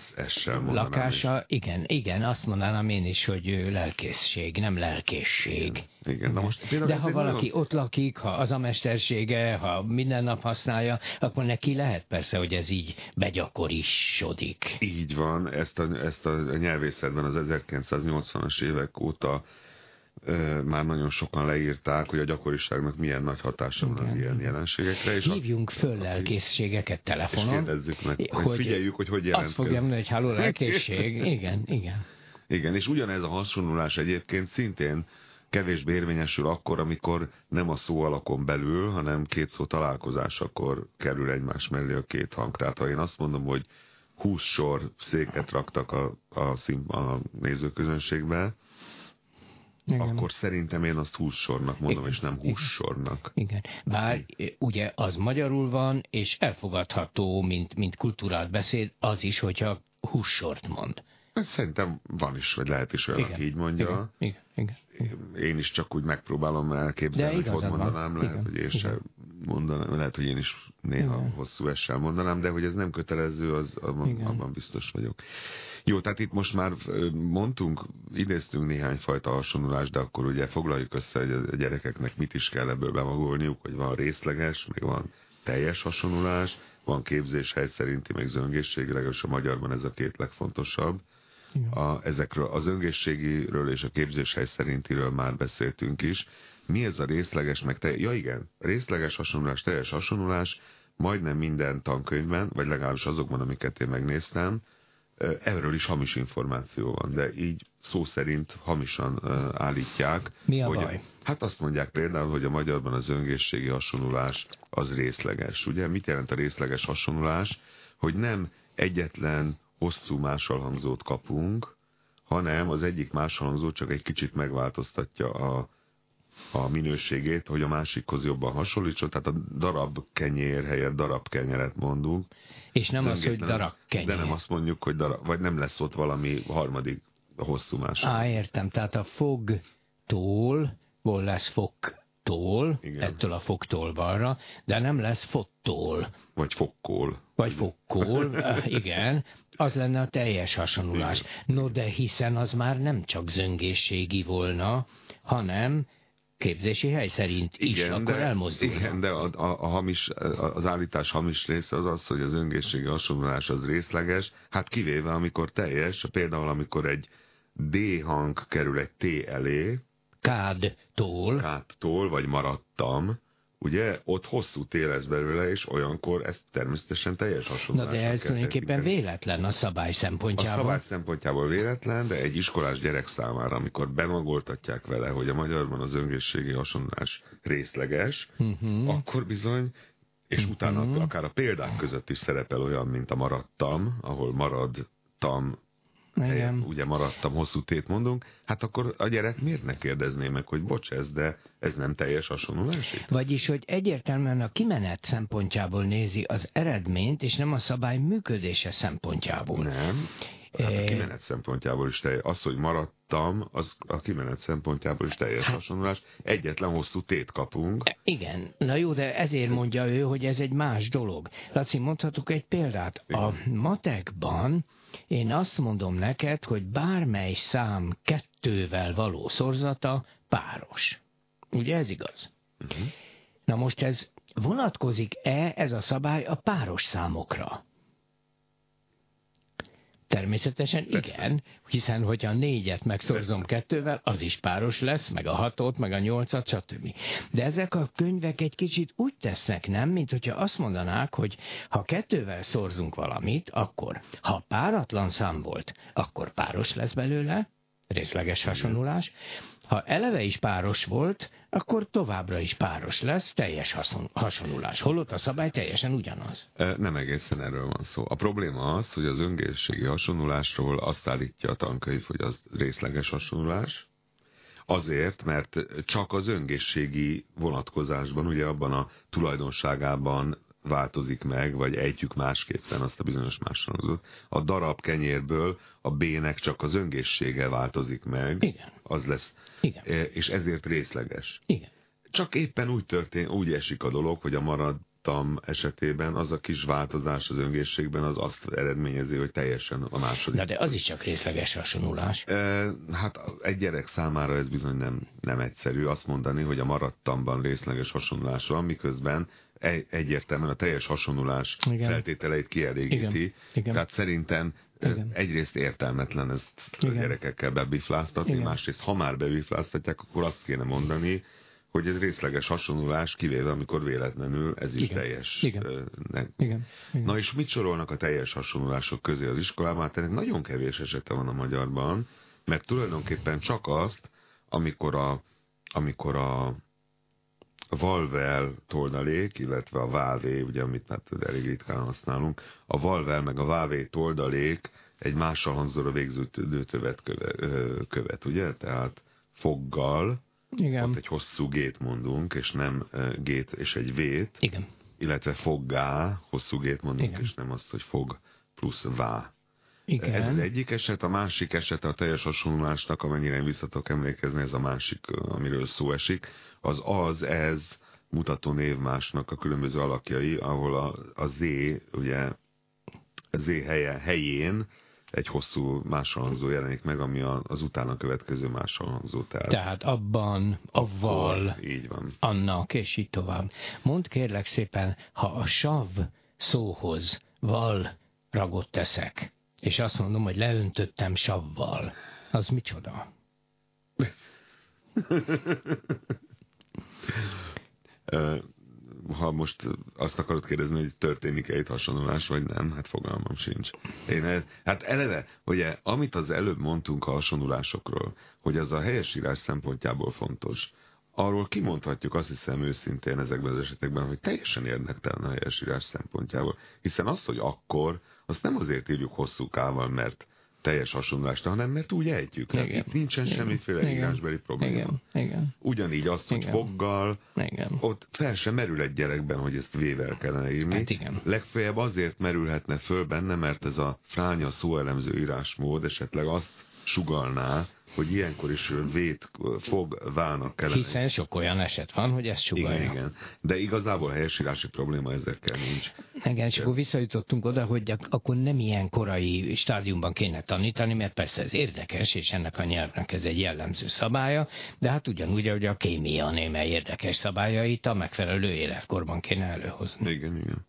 lakása. Igen, azt mondanám én is, hogy lelkészség, nem lelkészség. Igen. Na most, de ha valaki ott lakik, ha az a mestersége, ha minden nap használja, akkor neki lehet persze, hogy ez így begyakorisodik. Így van, ezt a nyelvészetben az 1980-as évek óta már nagyon sokan leírták, hogy a gyakoriságnak milyen nagy hatása van az ilyen jelenségekre. És hívjunk föl lelkészségeket telefonon. És kérdezzük meg, hogy figyeljük, hogy jelentkezik. Azt fogja mondani, hogy halló, lelkészség. Igen. Igen, és ugyanez a hasonlulás egyébként szintén kevésbé érvényesül akkor, amikor nem a szó alakon belül, hanem két szó találkozásakor kerül egymás mellé a két hang. Tehát ha én azt mondom, hogy 20 sor széket raktak a nézőközönségbe, akkor szerintem én azt hússornak mondom, és nem hússornak. Igen. Bár ugye az magyarul van, és elfogadható, mint kulturált beszéd, az is, hogyha hússort mond. Szerintem van is, vagy lehet is olyan, aki így mondja. Igen. Én is csak úgy megpróbálom elképzelni, hogy hogy mondanám, lehet, hogy én sem mondanám, lehet, hogy én is néha hosszú essel mondanám, de hogy ez nem kötelező, abban biztos vagyok. Jó, tehát itt most már idéztünk néhány fajta hasonlulást, de akkor ugye foglaljuk össze, hogy a gyerekeknek mit is kell ebből bemagolniuk, hogy van részleges, meg van teljes hasonlulás, van képzéshely szerinti, meg zöngészségi, legalábbis a magyarban ez a két legfontosabb. Ezekről az zöngészségiről és a képzéshely szerintiről már beszéltünk is. Mi ez a részleges, meg ja igen, részleges hasonlulás, teljes hasonlulás, majdnem minden tankönyvben, vagy legalábbis azokban, amiket én megnéztem, erről is hamis információ van, de így szó szerint hamisan állítják. Mi a baj? Hát azt mondják például, hogy a magyarban a zöngészségi hasonlulás az részleges. Ugye mit jelent a részleges hasonlulás? Hogy nem egyetlen hosszú másolhangzót kapunk, hanem az egyik másolhangzó csak egy kicsit megváltoztatja a minőségét, hogy a másikhoz jobban hasonlítson, tehát a darab kenyér helyett darab kenyeret mondunk. És nem az, hogy darab kenyér. De nem azt mondjuk, hogy darab, vagy nem lesz ott valami harmadik hosszú másolhangzó. Értem, tehát a fogtól, lesz fogtól, ettől a fogtól balra, de nem lesz fottól. Vagy fokkól. Vagy fokkól, igen. Az lenne a teljes hasonlulás. No, de hiszen az már nem csak zöngészségi volna, hanem képzési hely szerint is, akkor elmozdulna. Igen, de az állítás hamis része az az, hogy az zöngészségi hasonlulás az részleges, hát kivéve amikor teljes, például amikor egy D hang kerül egy T elé, Kádtól, vagy maradtam, ugye, ott hosszú T lesz belőle, és olyankor ez természetesen teljes hasonlulásnak. Na de ez tulajdonképpen véletlen a szabály szempontjából. A szabály szempontjából véletlen, de egy iskolás gyerek számára, amikor bemagoltatják vele, hogy a magyarban az zöngészségi hasonlulás részleges, akkor bizony, és utána akár a példák között is szerepel olyan, mint a maradtam, ahol maradtam, helyen, ugye maradtam, hosszú tét mondunk, hát akkor a gyerek miért ne kérdezné meg, hogy bocs de ez nem teljes hasonlulás? Vagyis, hogy egyértelműen a kimenet szempontjából nézi az eredményt, és nem a szabály működése szempontjából. Nem. Hát a kimenet szempontjából is teljes. Az, hogy maradtam, az a kimenet szempontjából is teljes hasonlulás. Egyetlen hosszú tét kapunk. Igen. Na jó, de ezért mondja ő, hogy ez egy más dolog. Laci, mondhatok egy példát. A matekban én azt mondom neked, hogy bármely szám 2-vel való szorzata páros. Ugye ez igaz? Na most ez vonatkozik-e ez a szabály a páros számokra? Természetesen igen, hiszen hogyha a 4-et megszorzom 2-vel, az is páros lesz, meg a 6-ot, meg a 8-at, stb. De ezek a könyvek egy kicsit úgy tesznek, nem? Mint hogyha azt mondanák, hogy ha 2-vel szorzunk valamit, akkor ha páratlan szám volt, akkor páros lesz belőle, részleges hasonlulás. Ha eleve is páros volt, akkor továbbra is páros lesz, teljes hasonlulás. Holott a szabály teljesen ugyanaz. Nem egészen erről van szó. A probléma az, hogy az zöngészségi hasonlulásról azt állítja a tankönyv, hogy az részleges hasonlulás. Azért, mert csak az zöngészségi vonatkozásban, ugye abban a tulajdonságában változik meg, vagy ejtjük másképpen azt a bizonyos másolhangzót. A darab kenyérből a B-nek csak az zöngészsége változik meg. Igen. Az lesz. Igen. És ezért részleges. Igen. Csak éppen úgy esik a dolog, hogy a maradtam esetében az a kis változás az zöngészségben az azt eredményezi, hogy teljesen a második. De az is csak részleges hasonlulás. Hát egy gyerek számára ez bizony nem egyszerű azt mondani, hogy a maradtamban részleges hasonlulás van, miközben egyértelműen a teljes hasonlulás feltételeit kielégíti. Igen. Tehát szerintem egyrészt értelmetlen ezt a gyerekekkel bebifláztatni, másrészt ha már bebifláztatják, akkor azt kéne mondani, hogy ez részleges hasonlulás, kivéve amikor véletlenül ez is teljes. Igen. Na és mit sorolnak a teljes hasonlulások közé az iskolában? Hát ennek nagyon kevés esete van a magyarban, mert tulajdonképpen csak azt, amikor a valvel toldalék, illetve a vávé, ugye, amit hát elég ritkán használunk, a valvel meg a vávé toldalék egy mással hangzóra végződő tövet követ, ugye? Tehát foggal, Igen. ott egy hosszú gét mondunk, és nem gét és egy vét, Igen. illetve foggá, hosszú gét mondunk, Igen. és nem azt, hogy fog plusz vá. Igen. Ez az egyik eset, a másik eset a teljes hasonlásnak, amennyire én vissza tudok emlékezni, ez a másik, amiről szó esik, ez mutató névmásnak a különböző alakjai, ahol a Z, ugye, a Z helyén egy hosszú másolhangzó jelenik meg, ami az utána következő másolhangzó. Tehát abban, avval, így van. Annak, és így tovább. Mondd kérlek szépen, ha a sav szóhoz val ragot teszek, és azt mondom, hogy leöntöttem savval, az micsoda? Ha most azt akarod kérdezni, hogy történik-e itt hasonlulás, vagy nem, hát fogalmam sincs. Hát eleve, ugye, amit az előbb mondtunk a hasonlulásokról, hogy az a helyesírás szempontjából fontos, arról kimondhatjuk, azt hiszem őszintén ezekben az esetekben, hogy teljesen érdektelen a helyesírás szempontjából. Hiszen az, hogy akkor, azt nem azért írjuk hosszú kával, mert teljes hasonlást, hanem mert úgy ejtjük. Hát itt nincsen semmiféle írásbeli probléma. Igen. Ugyanígy azt, hogy foggal, ott fel sem merül egy gyerekben, hogy ezt V-vel kellene írni. Hát igen. Legfeljebb azért merülhetne föl benne, mert ez a fránya szóelemző írásmód esetleg azt sugallná, hogy ilyenkor is vét fogvának kellene. Hiszen sok olyan eset van, hogy ezt sugalja. Igen. De igazából helyesírási probléma ezekkel nincs. Igen, és akkor visszajutottunk oda, hogy akkor nem ilyen korai stádiumban kéne tanítani, mert persze ez érdekes, és ennek a nyelvnek ez egy jellemző szabálya, de hát ugyanúgy, hogy a kémia némely érdekes szabályait a megfelelő életkorban kéne előhozni. Igen.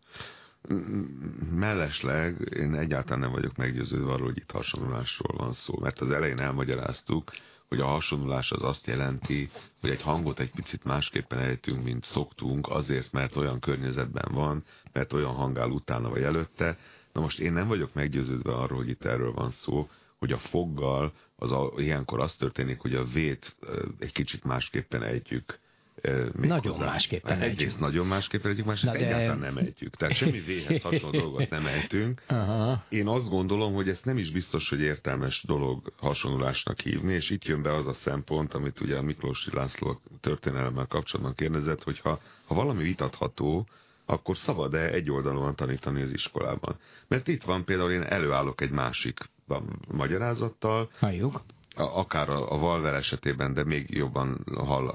Mellesleg én egyáltalán nem vagyok meggyőződve arról, hogy itt hasonlulásról van szó, mert az elején elmagyaráztuk, hogy a hasonlulás az azt jelenti, hogy egy hangot egy picit másképpen ejtünk, mint szoktunk, azért, mert olyan környezetben van, mert olyan hang áll utána vagy előtte. Na most én nem vagyok meggyőződve arról, hogy itt erről van szó, hogy a foggal ilyenkor az történik, hogy a V-t egy kicsit másképpen ejtjük. Nagyon másképpen ejtjük. Egyrészt nagyon másképpen ejtjük, másrészt egyáltalán nem ejtjük. Tehát semmi V-hez hasonló dolgot nem ejtünk. Én azt gondolom, hogy ezt nem is biztos, hogy értelmes dolog hasonlulásnak hívni, és itt jön be az a szempont, amit ugye a Miklósi László történelemmel kapcsolatban kérdezett, hogy ha valami vitatható, akkor szabad-e egyoldalúan tanítani az iskolában? Mert itt van például, én előállok egy másik magyarázattal, halljuk. Akár a valver esetében, de még jobban hall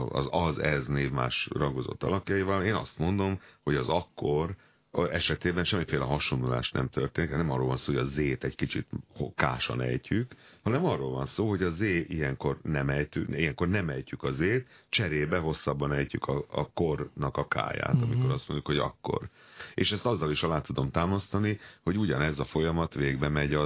az névmás rangozott alakjaival. Én azt mondom, hogy az akkor esetében semmiféle hasonlulás nem történik, nem arról van szó, hogy a Z-t egy kicsit kásan ejtjük, hanem arról van szó, hogy a Z ilyenkor nem ejtjük a Z-t, cserébe hosszabban ejtjük a kornak a káját, amikor azt mondjuk, hogy akkor. És ezt azzal is alá tudom támasztani, hogy ugyanez a folyamat végbe megy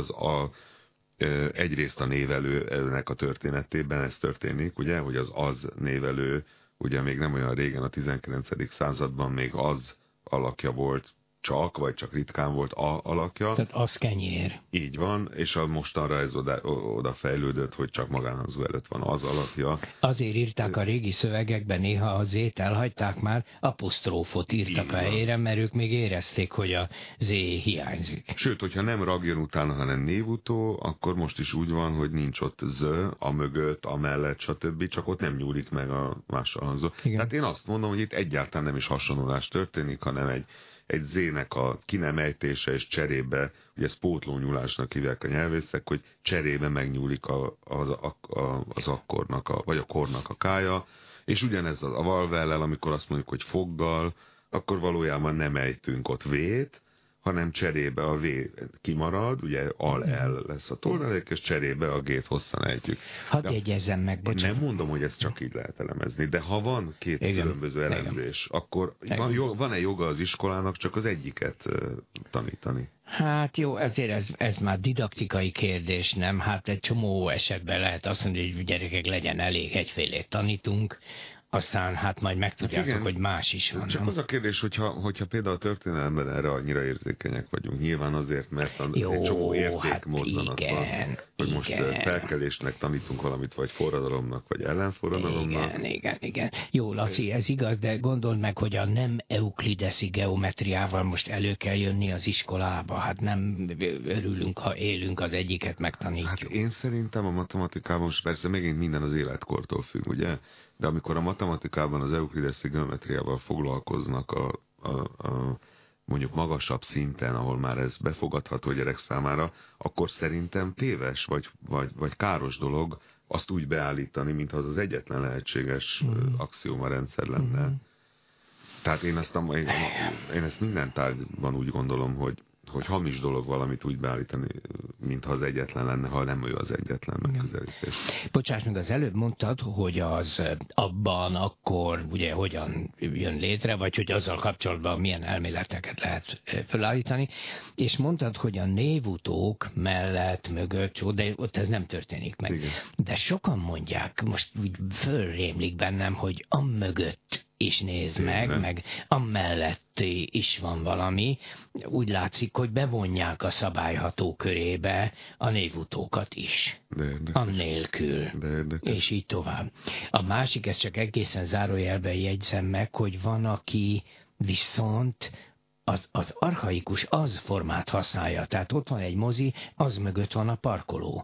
egyrészt a névelőnek a történetében ez történik, ugye, hogy az névelő, ugye még nem olyan régen, a 19. században még az alakja volt vagy csak ritkán volt alakja. Tehát az kenyér. Így van, és a mostanra ez oda fejlődött, hogy csak magánhangzó előtt van az alakja. Azért írták a régi szövegekben, néha a Z-t elhagyták már, apostrófot írtak a helyére, mert ők még érezték, hogy a Z hiányzik. Sőt, hogyha nem ragjon utána, hanem névutó, akkor most is úgy van, hogy nincs ott Z, a mögött, a mellett, stb., csak ott nem nyúlik meg a másolhangzó. Tehát én azt mondom, hogy itt egyáltalán nem is hasonlulás történik, hanem egy Z-nek a ki nem ejtése, és cserébe, ugye ezt pótlónyúlásnak hívják a nyelvészek, hogy cserébe megnyúlik az akkornak, vagy a kornak a kája, és ugyanez a valvellel, amikor azt mondjuk, hogy foggal, akkor valójában nem ejtünk ott V-t, hanem cserébe a V kimarad, ugye al-el lesz a toldalék, és cserébe a G-t hosszan ejtjük. Hadd jegyezzem meg, bocsánat. Nem mondom, hogy ezt csak így lehet elemezni, de ha van két különböző elemzés, akkor van-e joga az iskolának csak az egyiket tanítani? Hát jó, ezért ez már didaktikai kérdés, nem? Hát egy csomó esetben lehet azt mondani, hogy gyerekek, legyen elég, egyfélét tanítunk, aztán hát majd megtudjátok, hát hogy más is van. Csak az a kérdés, hogyha például a történelemben erre annyira érzékenyek vagyunk, nyilván azért, mert egy csomó értékmozzanat van, hogy most felkelésnek tanítunk valamit, vagy forradalomnak, vagy ellenforradalomnak. Igen. Jó, Laci, ez igaz, de gondold meg, hogy a nem euklideszi geometriával most elő kell jönni az iskolába. Hát nem örülünk, ha élünk, az egyiket megtanítjuk. Hát én szerintem a matematikában, most persze megint minden az életkortól függ, ugye? De amikor a matematikában az euklideszi geometriával foglalkoznak a mondjuk magasabb szinten, ahol már ez befogadható a gyerek számára, akkor szerintem téves vagy káros dolog azt úgy beállítani, mintha az egyetlen lehetséges axióma rendszer lenne. Tehát én ezt minden tárgyban úgy gondolom, hogy hamis dolog valamit úgy beállítani, mintha az egyetlen lenne, ha nem ő az egyetlen megközelítés. Bocsáss meg, az előbb mondtad, hogy az abban akkor ugye hogyan jön létre, vagy hogy azzal kapcsolatban milyen elméleteket lehet felállítani, és mondtad, hogy a névutók mellett, mögött, de ott ez nem történik meg. Igen. De sokan mondják, most úgy fölrémlik bennem, hogy mögött is nézd meg amellett is van valami. Úgy látszik, hogy bevonják a szabályható körébe a névutókat is. Annélkül. És így tovább. A másik, ez csak egészen zárójelben jegyzem meg, hogy van, aki viszont az archaikus az formát használja. Tehát ott van egy mozi, az mögött van a parkoló.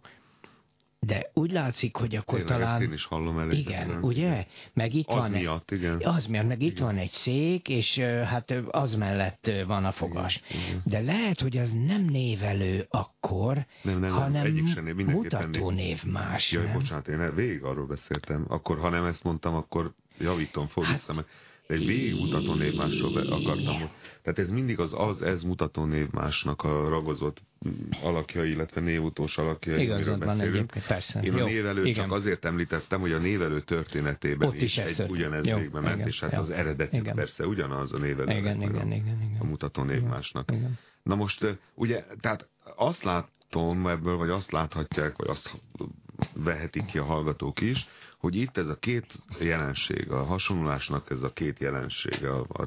De úgy látszik, hogy akkor tényleg talán... én is hallom elég. Igen, ugye? Meg itt az van miatt, igen. Az miatt, meg itt van egy szék, és hát az mellett van a fogas. Igen. De lehet, hogy az nem névelő akkor, hanem mutató név más. Jaj, bocsánat, én végig arról beszéltem. Akkor, ha nem ezt mondtam, akkor javítom, fordítsam meg. De egy végigmutató névmásról akartam. Tehát ez mindig ez mutató névmásnak a ragozott alakja, illetve névutós alakja. Igazad van egyébként, persze. Én a névelőt csak azért említettem, hogy a névelő történetében is ugyanez végbe ment, és hát az eredetük persze ugyanaz a névelő, a mutató névmásnak. Na most, ugye, tehát azt látom ebből, vagy azt láthatják, vagy azt vehetik ki a hallgatók is, hogy itt ez a két jelenség, a hasonlulásnak ez a két jelenség,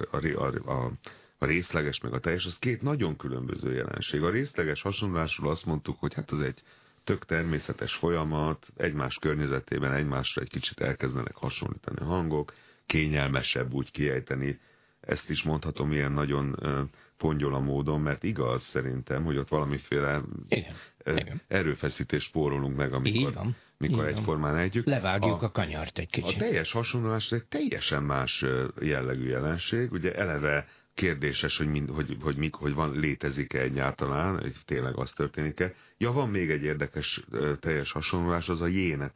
a részleges meg a teljes, az két nagyon különböző jelenség. A részleges hasonlulásról azt mondtuk, hogy hát az egy tök természetes folyamat, egymás környezetében egymásra egy kicsit elkezdenek hasonlítani a hangok, kényelmesebb úgy kiejteni. Ezt is mondhatom ilyen nagyon pongyola módon, mert igaz szerintem, hogy ott valamiféle erőfeszítést spórolunk meg, amikor egyformán ejtjük. Levágjuk a kanyart egy kicsit. A teljes hasonlulás egy teljesen más jellegű jelenség. Ugye eleve kérdéses, hogy létezik-e egyáltalán, tényleg az történik-e. Ja, van még egy érdekes teljes hasonlulás, az a jének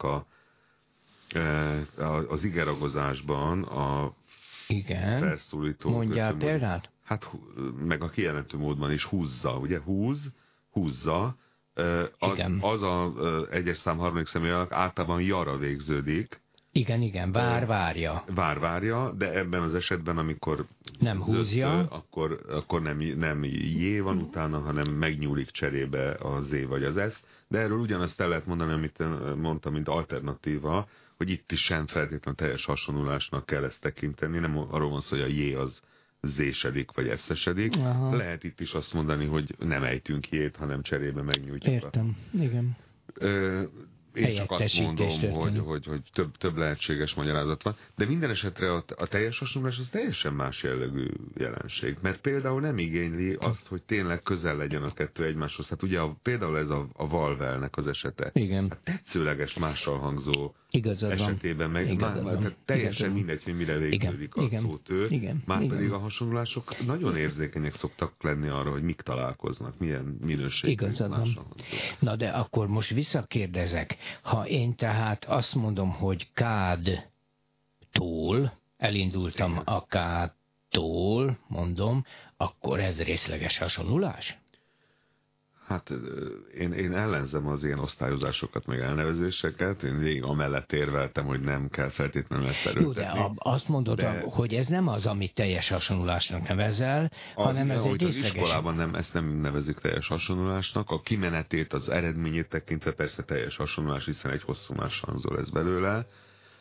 az igeragozásban a felszólító. Mondjál példát? Hát meg a kijelentő módban is húzza, ugye? Húzza. Az egyes szám harmadik személyek általában jara végződik. Igen, várja, de ebben az esetben, amikor nem húzja, akkor nem jé van utána, hanem megnyúlik cserébe a zé vagy az esz. De erről ugyanazt el lehet mondani, amit mondtam, mint alternatíva, hogy itt is sem feltétlenül teljes hasonlulásnak kell ezt tekinteni, nem arról van szó, hogy a jé az zésedik vagy eszesedik. Lehet itt is azt mondani, hogy nem ejtünk jét, hanem cserébe megnyújtjuk. Értem, igen. Én csak azt mondom, hogy több lehetséges magyarázat van, de minden esetre a teljes hasonlás az teljesen más jellegű jelenség, mert például nem igényli azt, hogy tényleg közel legyen a kettő egymáshoz. Hát ugye például ez a Valvelnek az esete. Igen. A tetszőleges mással hangzó esetében meg tehát teljesen mindegy, hogy mire végződik a szótő, márpedig a hasonlulások nagyon érzékenyek szoktak lenni arra, hogy mik találkoznak, milyen minőségű mással. Na de akkor most visszakérdezek, ha én tehát azt mondom, hogy kád-tól, elindultam a kád-tól, mondom, akkor ez részleges hasonlulás? Hát én ellenzem az ilyen osztályozásokat, meg elnevezéseket. Én végig amellett érveltem, hogy nem kell feltétlenül ezt erőltetni. Jó, de azt mondod, hogy ez nem az, amit teljes hasonlulásnak nevezel, hanem ez egy részleges... Az iskolában ezt nem nevezik teljes hasonlulásnak. A kimenetét, az eredményét tekintve persze teljes hasonlulás, hiszen egy hosszú más hangzó lesz belőle.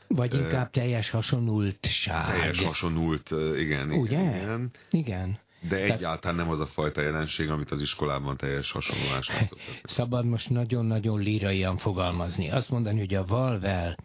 Vagy inkább teljes hasonlultság. Teljes hasonlult, igen. Ugye? Igen. Igen. De egyáltalán nem az a fajta jelenség, amit az iskolában teljes hasonlulásnak szoktak. Szabad most nagyon-nagyon líraian fogalmazni. Azt mondani, hogy a Valvel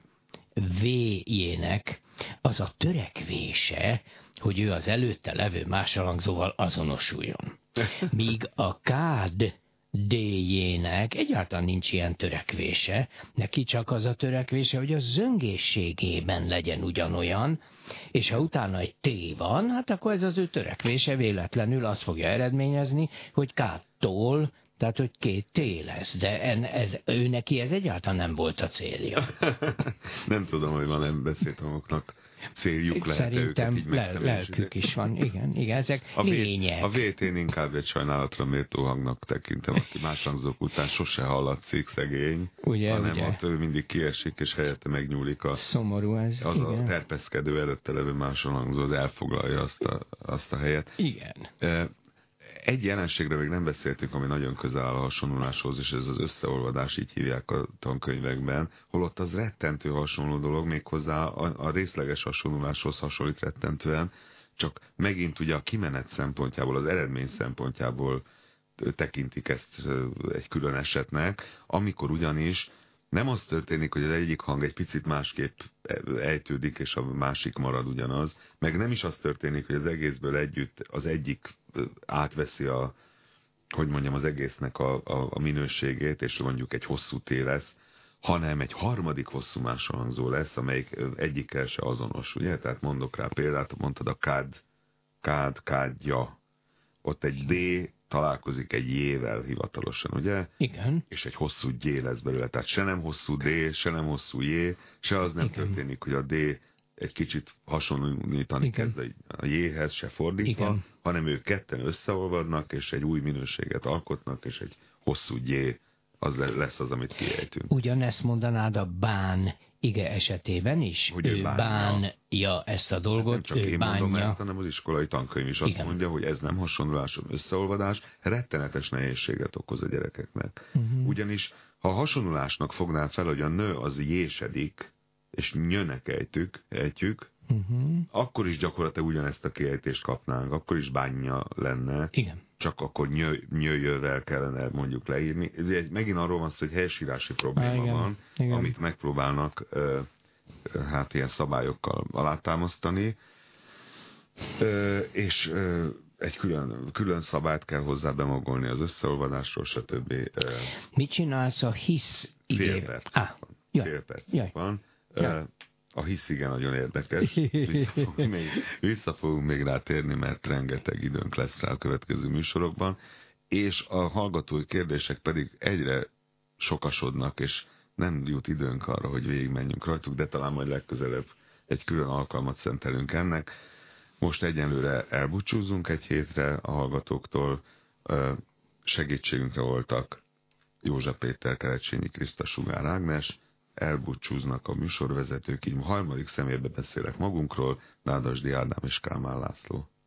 V-jének az a törekvése, hogy ő az előtte levő másolangzóval azonosuljon. Míg a kád D-jének egyáltalán nincs ilyen törekvése, neki csak az a törekvése, hogy a zöngészségében legyen ugyanolyan, és ha utána egy T van, hát akkor ez az ő törekvése véletlenül azt fogja eredményezni, hogy K-tól, tehát hogy 2 T lesz, de ő neki ez egyáltalán nem volt a célja. Nem tudom, hogy van-e beszédtanoknak céljuk, lehet szerintem őket így lelkük is van, igen, ezek lények. A VT-n inkább egy sajnálatra méltó hangnak tekintem, aki más hangzók után sose hallatszik, szegény, hanem ott ő mindig kiesik, és helyette megnyúlik szomorú ez, az igen. A terpeszkedő előtte levő másolhangzó, az elfoglalja azt a helyet. Igen. Egy jelenségre még nem beszéltünk, ami nagyon közel áll a hasonluláshoz, és ez az összeolvadás, így hívják a tankönyvekben, holott az rettentő hasonló dolog, méghozzá a részleges hasonluláshoz hasonlít rettentően, csak megint ugye a kimenet szempontjából, az eredmény szempontjából tekintik ezt egy külön esetnek, amikor ugyanis nem az történik, hogy az egyik hang egy picit másképp ejtődik, és a másik marad ugyanaz, meg nem is az történik, hogy az egészből együtt az egyik átveszi az egésznek a minőségét, és mondjuk egy hosszú T lesz, hanem egy harmadik hosszú másolhangzó lesz, amelyik egyikkel se azonos, ugye? Tehát mondok rá példát, mondtad a kádja. Ott egy D találkozik egy J-vel hivatalosan, ugye? Igen. És egy hosszú G lesz belőle. Tehát se nem hosszú D, se nem hosszú J, se az nem igen. történik, hogy a D egy kicsit hasonlítani kezd a J-hez, se fordítva, igen. hanem ők ketten összeolvadnak, és egy új minőséget alkotnak, és egy hosszú J az lesz az, amit kiejtünk. Ugyanezt mondanád a bán ige esetében is? Hogy ő bánja ezt a dolgot, nem csak ő én bánja. mondom ezt, hanem az iskolai tankönyv is azt mondja, hogy ez nem hasonlulás, összeolvadás, rettenetes nehézséget okoz a gyerekeknek. Ugyanis, ha hasonlulásnak fognál fel, hogy a nő az jésedik, és nyönek ejtjük, akkor is gyakorlatilag ugyanezt a kiejtést kapnánk, akkor is bánja lenne. Igen. Csak akkor nyőjövel kellene mondjuk leírni. Ez megint arról van szó, hogy helyesírási probléma van, igen. amit megpróbálnak hát ilyen szabályokkal alátámasztani, és egy külön szabályt kell hozzá bemagolni az összeolvadásról, stb. Mit csinálsz a hisz idejében? Fél perc van. A hisz igen nagyon érdekes. Vissza fogunk még rá térni, mert rengeteg időnk lesz rá a következő műsorokban, és a hallgatói kérdések pedig egyre sokasodnak, és nem jut időnk arra, hogy végigmenjünk rajtuk, de talán majd legközelebb egy külön alkalmat szentelünk ennek. Most egyenlőre elbúcsúzunk egy hétre a hallgatóktól. Segítségünkre voltak József Péter, Kerecsényi Kriszta, Sugár Ágnes, elbúcsúznak a műsorvezetők, így harmadik személybe beszélek magunkról, Nádasdy Ádám és Kálmán László.